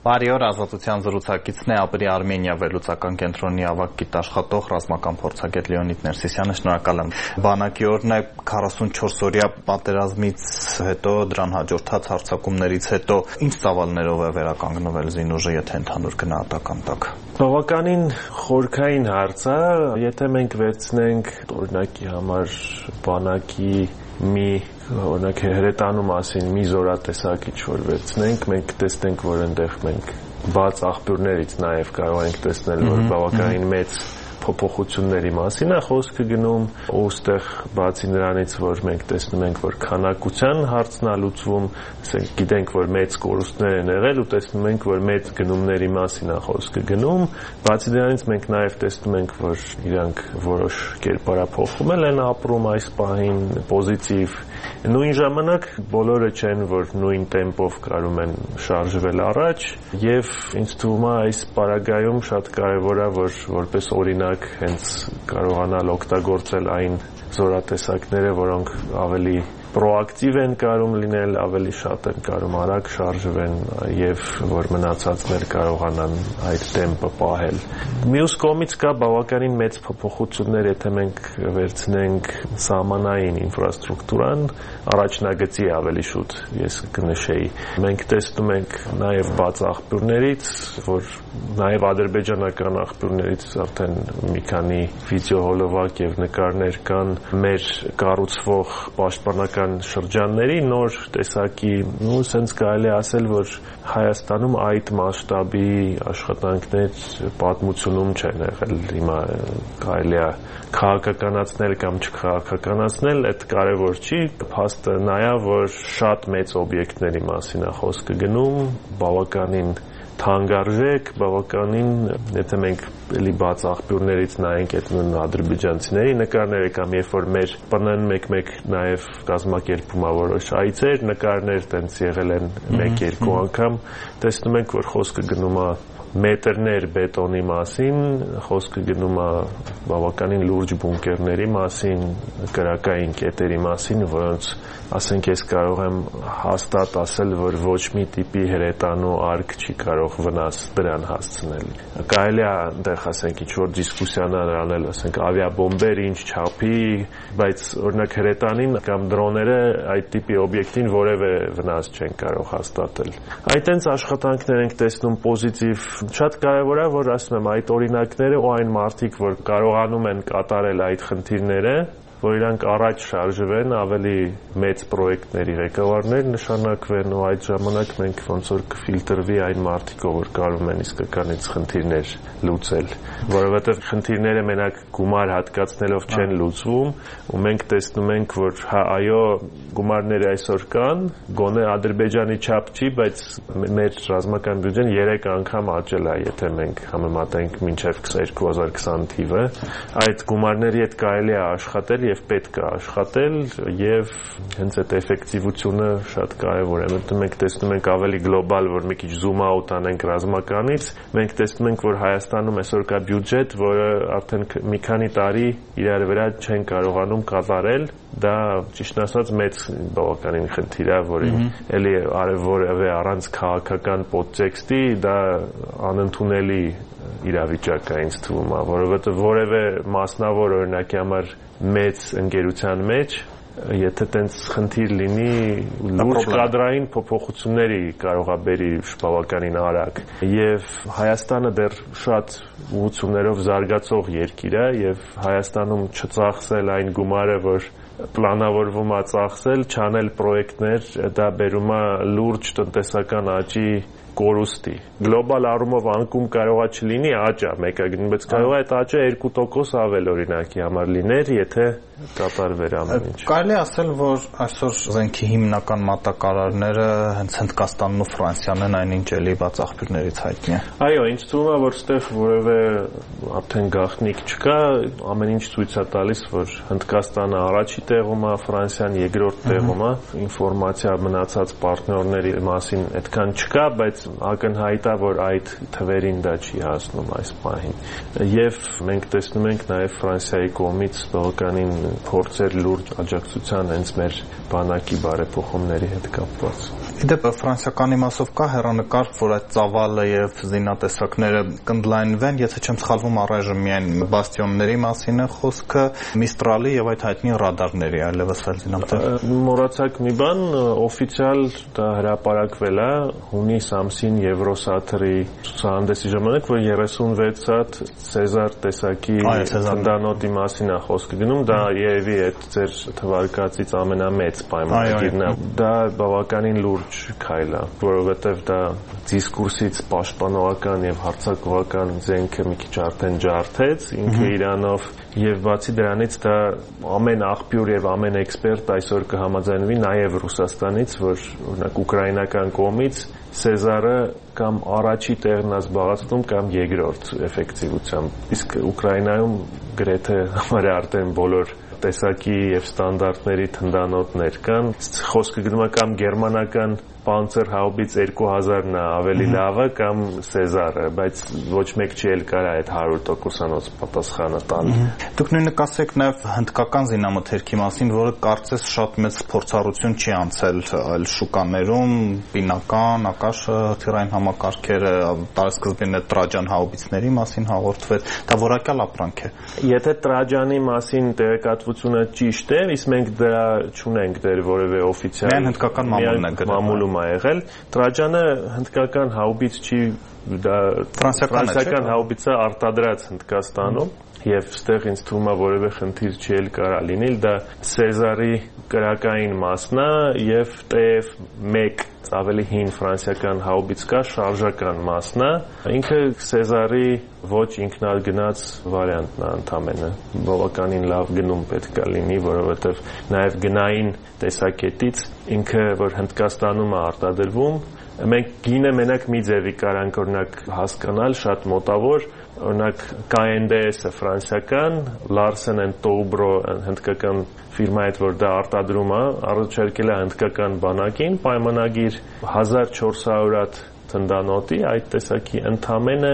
Բարի օր, Ազատության զրուցակիցն է Ապրի Արմենիա վերլուծական կենտրոնի ավագ գիտաշխատող ռազմական փորձագետ Լեոնիդ Ներսիսյանը, շնորհակալ եմ։ Բանակի օրն է, 44-օրյա պատերազմից հետո, դրան հաջորդած հարձակումներից հետո, ինչ ծավալներով է վերականգնվել զինուժը, եթե ընդհանուր գնահատական տակ։ Բավականին խորքային հարց է, եթե մենք վերցնենք օրինակի համար բանակի մի օրինակ հրետանու մասին մի զորատեսակի որ վերցնենք, մենք տեսնենք, որ այնտեղ մենք բաց աղբյուրներից նաև կարող ենք տեսնել, որ բավականին մեծ փոփոխությունների մասին է խոսքը գնում, ուստեղ բացի նրանից, որ մենք տեսնում ենք, որ քանակության հարցն է լուծվում, ասենք գիտենք, որ մեծ կորուստներ են եղել ու տեսնում ենք, որ մեծ գնումների մասին է խոսքը գնում, բացի դրանից մենք նաև տեսնում ենք, որ իրանք որոշ կերպարափոխում են ապրում այս պահին պոզիտիվ նույն ժամանակ բոլորը չեն, որ նույն տեմպով կարում են շարժվել առաջ եւ ինձ թվում է այս պարագայում շատ կարեւոր է, որ որպես օրինակ հենց կարողանալ օգտագործել այն զորատեսակները, որոնք ավելի պրոակտիվ են կարում լինել, ավելի շատ են կարում արագ շարժվեն եւ որ մնացածներ կարողանան այդ տեմպը պահել։ Մյուս կողմից կա բավականին մեծ փոփոխություններ, եթե մենք վերցնենք սահմանային ինֆրաստրուկտուրան, առաջնագծի ավելի շուտ ես կնշեի։ Մենք տեսնում ենք նաեւ բաց աղբյուրներից, որ նաեւ ադրբեջանական աղբյուրներից արդեն մի քանի վիդեոհոլովակ եւ նկարներ կան մեր կառուցվող պաշտպանական շրջանների նոր տեսակի, ու սենց կարելի ասել, որ Հայաստանում այդ մասշտաբի աշխատանքներ պատմությունում չեն եղել։ Հիմա կարելի է քաղաքականացնել կամ չքաղաքականացնել, այդ կարևոր չի, փաստը նա է, որ շատ մեծ օբյեկտների մասին է խոսքը գնում, բավականին թանկարժեք, բավականին, եթե մենք էլի բաց աղբյուրներից նայենք այդ նույն ադրբեջանցիների նկարները կամ երբ որ մեր ՊՆ-ն մեկ-մեկ նաև կազմակերպում է որոշ այցեր, նկարներ տենց եղել են մեկ-երկու անգամ, տեսնում ենք, որ խոսքը գնում է մետրներ բետոնի մասին, խոսքը գնում է բավականին լուրջ բունկերների մասին, կրակային կետերի մասին, որոնց ասենք ես կարող եմ հաստատ ասել, որ ոչ մի տիպի հրետանու արկ չի կարող վնաս դրան հասցնել։ Կարելի է այնտեղ ասենք ինչ-որ դիսկուսիաներ անել, ասենք ավիաբոմբեր ինչ չափի, բայց օրինակ հրետանին կամ դրոները այդ տիպի օբյեկտին որևէ վնաս չեն կարող հաստատել։ Այդ այնց աշխատանքներ ենք տեսնում պոզիտիվ, շատ կարևոր է, որ ասում եմ այդ օրինակները ու այն մարդիկ, որ կարողանում են կատարել այդ խնդիրները, որ իրանք առաջ շարժվեն, ավելի մեծ պրոյեկտների ղեկավարներ նշանակվեն ու այդ ժամանակ մենք ոնց որ կֆիլտրվի այն մարդիկով, որ կարում են իսկականից խնդիրներ լուծել, որովհետև խնդիրները մենակ գումար հատկացնելով չեն լուծվում ու մենք տեսնում ենք, որ հա այո, գումարները այսօր կան, գոնե Ադրբեջանի չափ չի, բայց մեր ռազմական բյուջեն 3 անգամ աճել է, եթե մենք համեմատենք մինչև 2020 թիվը, այդ գումարների հետ կարելի է աշխատել եւ պետք է աշխատել եւ հենց այդ էֆեկտիվությունը շատ կարեւոր է։ Մենք տեսնում ենք ավելի գլոբալ, որ մի քիչ զում աուտ անենք ռազմականից, մենք տեսնում ենք, որ Հայաստանում այսօր կա բյուջետ, որը արդեն մի քանի տարի իրար վրա չեն կարողանում կատարել, դա ճիշտ ասած մեծ բավականին խնդիր է, որին էլի որևէ առանց քաղաքական պոդտեքստի դա անընդունելի իրավիճակ է ինձ թվում է, որովհետև որևէ մասնավոր օրինակի համար մեծ ընկերության մեջ եթե տենց խնդիր լինի լուրջ կադրային փոփոխությունների կարող է բերի բավականին արագ եւ Հայաստանը դեռ շատ ուղղություններով զարգացող երկիր է եւ Հայաստանում չծախսել այն գումարը, որ պլանավորվում է ծախսել, չանել պրոյեկտներ, դա բերում է լուրջ տնտեսական աճի կորուստի։ Գլոբալ առումով անկում կարող է չլինի աճը մեկագին, բայց կարող է այդ աճը 2% ավել օրինակի համար լիներ, եթե կատարվեր ամեն ինչ։ Կարելի ասել, որ այսօր զենքի հիմնական մատակարարները հենց Հնդկաստանն ու Ֆրանսիան են, այնինչ էլի բաց աղբյուրներից հայտնի է։ Այո, ինձ թվում է, որ այդտեղ որևէ արդեն գաղտնիք չկա, ամեն ինչ ցույց է տալիս, որ Հնդկաստանը առաջի տեղում է, Ֆրանսիան երկրորդ տեղում է։ Ինֆորմացիա մնացած պարտներների մասին այդքան չկա, բայց ակնհայտ է, որ այդ թվերին դա չի հասնում այս պահին։ Եվ մենք տեսնում ենք նաև Ֆրանսիայի կողմից բավականին փորձեր լուրջ աջակցության հենց մեր բանակի բարեփոխումների հետ կապված։ Իդեպ ֆրանսիական իմաստով կա հեռանկար, որ այդ ծավալը եւ զինատեսակները կընդլայնվեն, եթե չեմ սխալվում, առայժմ միայն բաստիոնների մասին է խոսքը, Միստրալի եւ այդ հայտնի ռադարների, այլևս այլ զինատեսակ։ Մոռացակ մի բան, օֆիցիալ դա հրապարակվել է հունիս ամսին Եվրոսաթրի ցուցահանդեսի ժամանակ, որ 36 հատ Սեզար տեսակի թնդանոթի մասին է խոսքը գնում, դա երևի այդ ձեր թվարկածից ամենամեծ պայմանագիրն է։ Դա բավականին լուրջ քայլ է, որովհետև դա դիսկուրսից պաշտպանողական եւ հարձակողական զենքը մի քիչ արդեն ջարդեց ինքը իրանով եւ բացի դրանից դա ամեն աղբյուր եւ ամեն էքսպերտ այսօր կհամաձայնվի նաեւ Ռուսաստանից, որ օրինակ ուկրաինական կողմից Սեզարը կամ առաջի տեղն է զբաղեցնում կամ երկրորդ էֆեկտիվությամբ, իսկ Ուկրաինայում գրեթե համարյա արդեն բոլոր տեսակի եւ ստանդարտների թնդանոթներ կան, խոսքը գնում է կամ գերմանական Panzer Haubitz 2000-ն է ավելի լավը կամ Սեզարը, բայց ոչ մեկ չի էլ կարա այդ 100%-անոց պատասխանը տալ։ Դուք նույնը ասեք նաև հնդկական զինամթերքի մասին, որը կարծես շատ մեծ փորձառություն չի անցել այլ շուկաներում, բինական, ակաշ թիրային համակարգերը, տարեսկզբին Տրաջան Haubitz-ների մասին հաղորդվեց, դա որակյալ ապրանք է։ Եթե Տրաջանի մասին տեղեկատվությունը ճիշտ է, իսկ մենք դրա չունենք դեր որևէ օֆիցիալ։ Միայն հնդկական մամուլն է գրել։ Եղել Տրաջանը հնդկական հաուբից չի, դա ֆրանսիական հաուբիցը արտադրած Հնդկաստանում եւ այստեղ ինձ թվում է որևէ խնդիր չի էլ կարա լինել, դա Սեզարի կրակային մասն է եւ TF1 ավելի հին ֆրանսիական հաուբից կա շարժական մասն է, ինքը Սեզարի ոչ ինքնագնաց վարիանտն է ընդամենը, բավականին լավ գնում պետք է լինի, որովհետեւ նաեւ գնային տեսակետից ինքը որ Հնդկաստանում է արտադրվում, մենք գինը մենակ մի ձևի կարանք օրինակ հասկանալ շատ մոտավոր, օրինակ KNDS-ը ֆրանսիական, Larsen & Toubro հնդկական ֆիրմայի հետ որ դա արտադրում է, առաջարկել է հնդկական բանակին պայմանագիր 1400 հատ թնդանոթի այդ տեսակի ընդամենը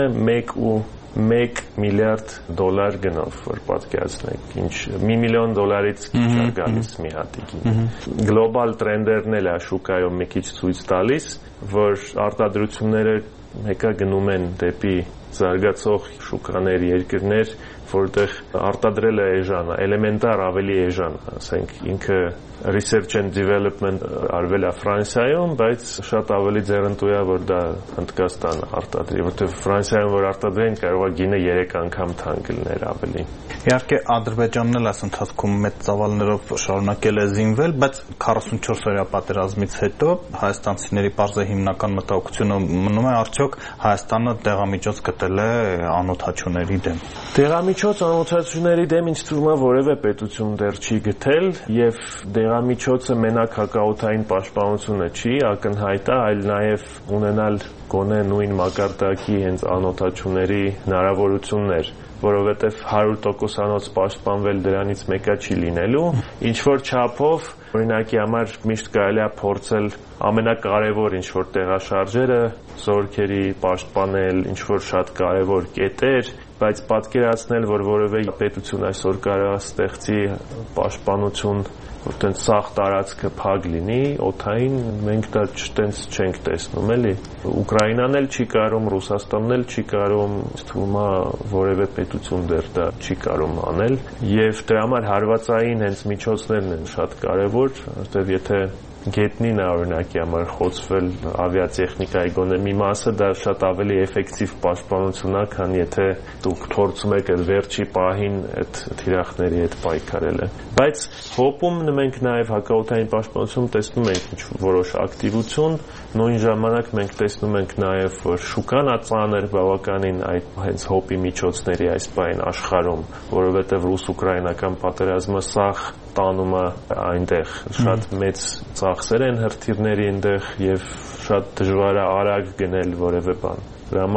1 միլիարդ դոլար գնով, որ պատկերացնեք, ինչ $1 միլիոն քիչ է գալիս մի հատի գինը։ Գլոբալ տրենդերն էլ է շուկայում մի քիչ ցույց տալիս, որ արտադրությունները մեկը գնում են դեպի զարգացող շուկաներ, երկրներ, որտեղ արտադրելը էժան է, էլեմենտար ավելի էժան, ասենք ինքը research and development արվել է Ֆրանսիայում, բայց շատ ավելի ձեռնտու է որ դա Հնդկաստանը արտադրի, որտեղ Ֆրանսիայում որ արտադրեն կարող է գինը 3 անգամ թանկ լինել ավելի։ Իհարկե Ադրբեջանն էլ այս ընթացքում մեծ ծավալներով շարունակել է զինվել, բայց 44-օրյա պատերազմից հետո հայաստանցիների բարձր հիմնական մտահոգությունը մնում է արդյոք Հայաստանը դեղամիջոց գտել է անօթաչուների դեմ։ Դեղամիջոց անօթաչուների դեմ ինձ թվում է որևէ պետություն դեռ չի գտել եւ դեղամիջոցը մենակ հակաօթային պաշտպանությունը չի, ակնհայտ է, այլ նաեւ ունենալ գոնե նույն մակարդակի հենց անօթաչուների հնարավորություններ, որովհետև 100%-անոց պաշտպանվել դրանից մեկը չի լինելու, ինչ որ չափով օրինակի համար միշտ կարելի է փորձել ամենակարևոր ինչ որ տեղաշարժերը զորքերի պաշտպանել, ինչ որ շատ կարևոր կետեր, բայց պատկերացնել, որ որևէ պետություն այսօր կարող է ստեղծի պաշտպանություն որտեղ սաղ տարածքը փակ լինի, օթային մենք դա չտենց չենք տեսնում, էլի։ Ուկրաինան էլ չի կարող, Ռուսաստանն էլ չի կարող, թվում է որևէ պետություն դեռ դա չի կարող անել, եւ դրա համար հարվածային հենց միջոցներն են շատ կարեւոր, որտեղ եթե գետնին է օրինակի համար խոցվել ավիատեխնիկայի գոնե մի մասը, դա շատ ավելի էֆեկտիվ պաշտպանություն է, քան եթե դուք փորձում եք այդ վերջի պահին այդ թիրախների հետ պայքարելը։ Բայց հոպում մենք նաև հակաօթային պաշտպանություն տեսնում ենք որոշ ակտիվություն, նույն ժամանակ մենք տեսնում ենք նաև որ շուկան է ծանր բավականին այդ հենց հոպի միջոցների այս բային աշխարհում, որովհետև ռուս-ուկրաինական պատերազմը սաղ տանում է այնտեղ շատ մեծ ծախսեր են հրթիռների այնտեղ եւ շատ դժվար է արագ գնել որևէ բան։ Դրա համար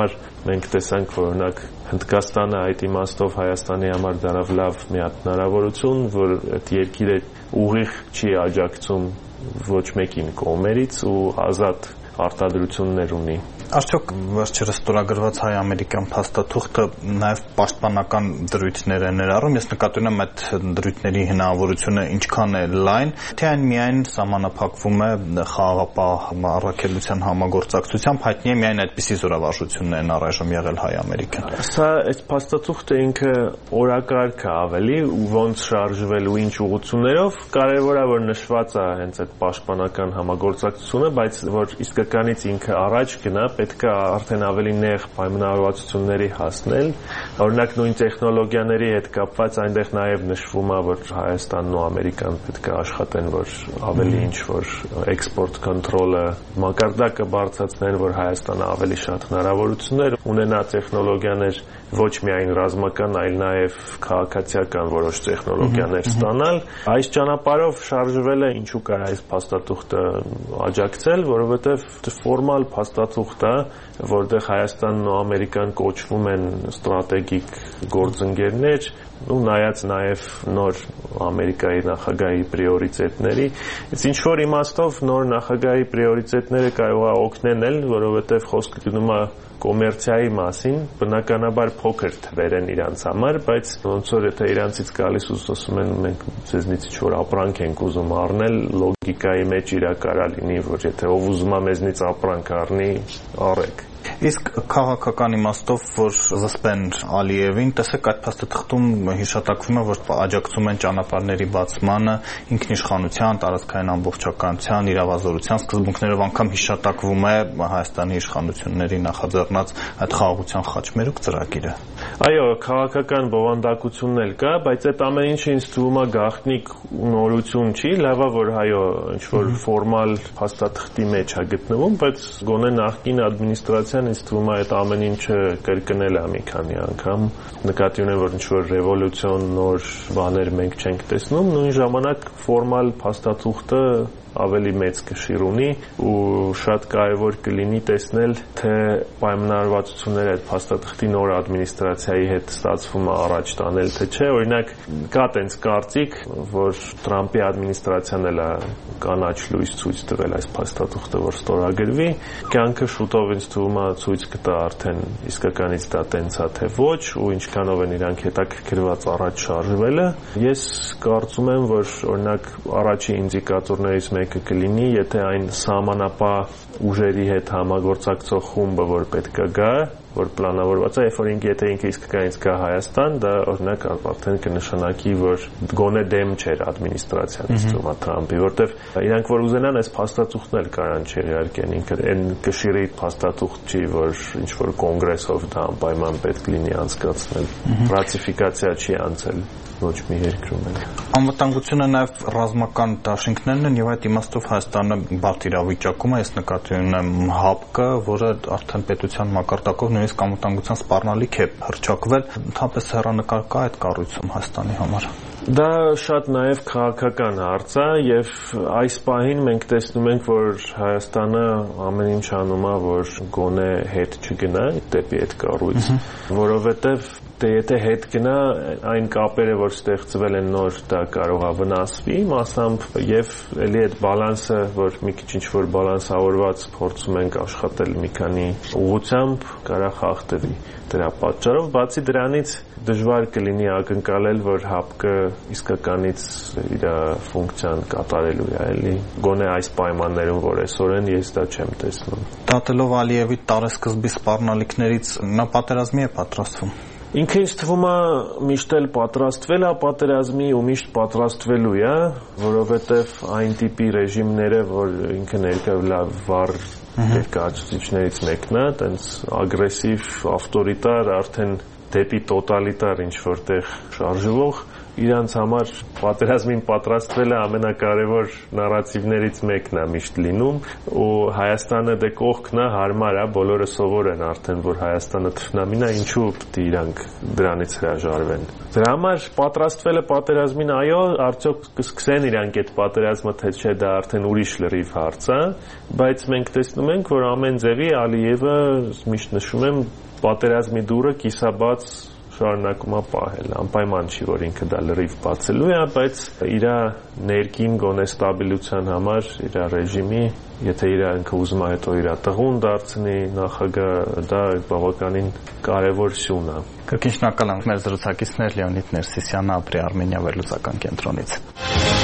մենք տեսանք, որ օրինակ Հնդկաստանը այդ իմաստով Հայաստանի համար դարավ լավ մի հատ հնարավորություն, որ այդ երկիրը ուղիղ չի աջակցում ոչ մեկին կողմերից ու ազատ արտադրություններ ունի։ Արդյոք վերջերս ստորագրված հայ-ամերիկյան փաստաթուղթը նաև պաշտպանական դրույթներ է ներառում։ Ես նկատի ունեմ այդ դրույթների հնարավորությունը ինչքան է լայն, թե այն միայն սահմանափակվում է խաղաղապահ առաքելության համագործակցությամբ, հայտնի է միայն այդպիսի զորավարժություններն առայժմ եղել հայ-ամերիկյան։ Սա այդ փաստաթուղթը ինքը օրակարգ է ավելի, ոնց շարժվել ու ինչ ուղղություններով, կարևոր է որ նշված է հենց այդ պաշտպանական համագործակցությունը, բայց որ իսկականից ինքը առաջ գնա, պետք է արդեն ավելի նեղ պայմանավորվածությունների հասնել։ Օրինակ նույն տեխնոլոգիաների հետ կապված այնտեղ նաև նշվում է, որ Հայաստանն ու Ամերիկան պետք է աշխատեն, որ ավելի ինչ որ էքսպորտ կոնտրոլը մակարդակը բարձրացնեն, որ Հայաստանը ավելի շատ հնարավորություններ ունենա տեխնոլոգիաներ ոչ միայն ռազմական, այլ նաև քաղաքացիական որոշ տեխնոլոգիաներ ստանալ։ Այս ճանապարհով շարժվելը ինչու կար այս փաստաթուղթը աջակցել, որովհետև ֆորմալ փաստաթուղթ է, որտեղ Հայաստանն ու Ամերիկան կոչվում են ստրատեգիկ գործընկերներ, ու նայած նաև նոր Ամերիկայի նախագահի պրիորիտետների, ինչ որ իմաստով նոր նախագահի պրիորիտետները կարող է օգնել, որովհետև խոսքը գնում է կոմերցիայի մասին, բնականաբար փոքր թվեր են իրանց համար, բայց ոնց որ եթե իրանցից գալիս ու ասում են մենք ցեզնից ինչ-որ ապրանք ենք ուզում առնել, լոգիկայի մեջ իրա կարա լինի, որ եթե ով ուզում է մեզնից ապրանք առնի, առեք։ Իսկ քաղաքական իմաստով, որ զսպեն Ալիևին, տեսեք այդ փաստաթղթում հիշատակվում է, որ աջակցում են ճանապարհների բացմանը, ինքնիշխանության, տարածքային ամբողջականության, իրավազորության սկզբունքներով, անգամ հիշատակվում է Հայաստանի իշխանությունների նախաձեռնած այդ խաղաղության խաչմերուկ ծրագիրը։ Այո, քաղաքական բովանդակությունն էլ կա, բայց այդ ամեն ինչը ինձ թվում է գաղտնիք նորություն չի, լավ է որ այո, ինչ որ ֆորմալ փաստաթղթի մեջ է գտնվում, բայց գոնե նախկին ադմինիստրացիան ինձ թվում է այդ ամեն ինչը կրկնել է մի քանի անգամ։ Նկատի ունեմ, որ ինչ որ ռևոլյուցիոն նոր բաներ մենք չենք տեսնում, նույն ժամանակ ֆորմալ փաստաթուղթը ավելի մեծ կշիռ ունի ու շատ կարևոր կլինի տեսնել, թե պայմանավորվածությունները այդ փաստաթղթի նոր ադմինիստրացիայի հետ ստացվում է առաջ տանել, թե չէ։ Օրինակ կա տենց կարծիք, որ Թրամփի ադմինիստրացիան էլ է կանաչ լույս ցույց տվել այս փաստաթուղթը, որ ստորագրվի։ Կյանքը շուտով ինձ թվում է ցույց կտա արդեն իսկականից դա տենց է թե ոչ ու ինչքանով են իրանք հետաքրքրված առաջ շարժվելը։ Ես կարծում եմ, որ օրինակ առաջի ինդիկատորներից մեկը կլինի, եթե այն սահմանապահ ուժերի հետ համագործակցող խումբը, որ պետք է գա, որ պլանավորված է, երբ որ եթե ինքը իսկականից գա Հայաստան, դա օրինակ արդեն կնշանակի, որ գոնե դեմ չէր ադմինիստրացիան ստումա Թրամփի, որտեվ իրանք որ ուզենան այս փաստաթուղթն էլ կարան չեղարկեն, ինքը այն կշիռի փաստաթուղթ չի, որ ինչ որ կոնգրեսով դա անպայման պետք լինի անցկացնել, ռատիֆիկացիա չի անցել ոչ մի երկրում էլ։ Անվտանգությունը նաև ռազմական դաշինքներն են եւ այդ իմաստով Հայաստանը բարդ իրավիճակում է, ես նկատի ունեմ ՀԱՊԿ-ը, որը արդեն պետության մակարդակով նույնիսկ անվտանգության սպառնալիք է հռչակվել, ընդհանրապես հեռանկար կա այդ կառույցում Հայաստանի համար։ Դա շատ նաև քաղաքական հարց է եւ այս պահին մենք տեսնում ենք, որ Հայաստանը ամեն ինչ անում է, որ գոնե հետ չգնա դեպի այդ կառույց, որովհետեւ եթե հետ գնա, այն կապերը, որ ստեղծվել են նոր, դա կարող է վնասվի մասամբ եւ ելի այդ բալանսը, որ մի քիչ ինչ-որ բալանսավորված փորձում ենք աշխատել մի քանի ուղղությամբ, կարա խախտվի դրա պատճառով, բացի դրանից դժվար կլինի ակնկալել, որ ՀԱՊԿ-ը իսկականից իր ֆունկցիան կատարելու է, էլի։ Գոնե այս պայմաններում, որ այսօր են, ես դա չեմ տեսնում։ Դատելով Ալիևի տարեսկզբի սպառնալիքներից նա պատերազմի է պատրաստվում։ Ինքը ինձ թվում է միշտ էլ պատրաստվել է պատերազմի ու միշտ պատրաստվելու է, որովհետև այն տիպի ռեժիմները, որ ինքը ներկայացել վառ ներկայացուցիչներից մեկն է, տենց ագրեսիվ, ավտորիտար, արդեն դեպի տոտալիտար ինչ որտեղ շարժվող իրանց համար պատերազմին պատրաստվելը ամենակարևոր նարատիվներից մեկն է միշտ լինում ու Հայաստանը դե կողքն է, հարմար է, բոլորը սովոր են արդեն, որ Հայաստանը թշնամին է, ինչու պետք է իրանք դրանից հրաժարվեն։ Դրա համար պատրաստվելը պատերազմին, այո, արդյոք կսկսեն իրանք այդ պատերազմը, թե չէ, դա արդեն ուրիշ լրիվ հարց է, բայց մենք տեսնում ենք, որ ամեն ձևի Ալիևը միշտ նշում եմ պատերազմի դուռը կիսաբաց շարունակում է պահել, անպայման չի, որ ինքը դա լրիվ բացելու է, բայց իր ներքին գոնե ստաբիլության համար, իր ռեժիմի, եթե ինքը ուզում է հետո իր տղուն դարձնի նախագահ, դա բավականին կարևոր սյուն է։ Կրկին շնորհակալ ենք մեր զրուցակիցներ Լեոնիդ Ներսիսյանը, Ապրի Արմենիա վերլուծական կենտրոնից։